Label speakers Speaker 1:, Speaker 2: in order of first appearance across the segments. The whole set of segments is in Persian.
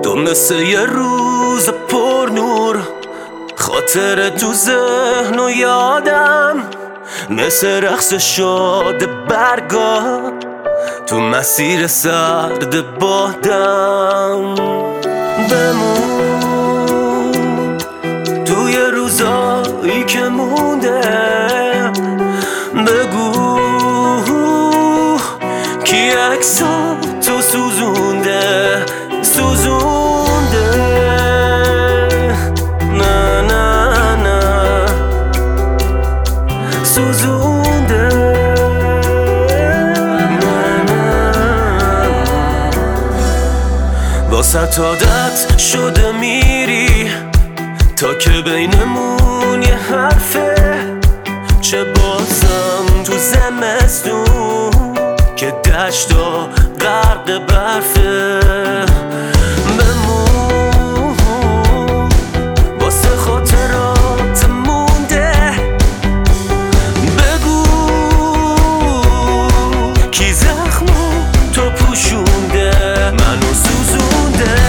Speaker 1: تو مثل یه روز پر نور، خاطر تو ذهن و یادم، مثل رقص شاد برگا تو مسیر سرد بادم. بمون توی روزایی که مونده، بگو کی عکساتو سوزونده نه نه نه سوزونده نه نه. واسه عادت شده میری تا که بینمون یه حرفه، چه بازم تو زمستون که دشتا غرق برفه. بمون واسه خاطرات مونده، بگو کی زخمو تو پوشونده منو سوزونده.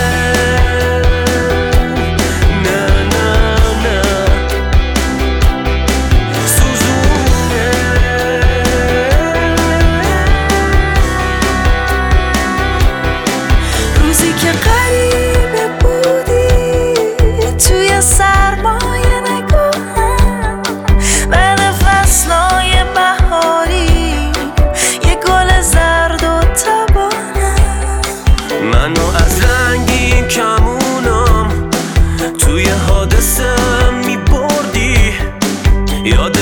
Speaker 1: منو از رنگین کمونم توی حادثه میبردی، یاد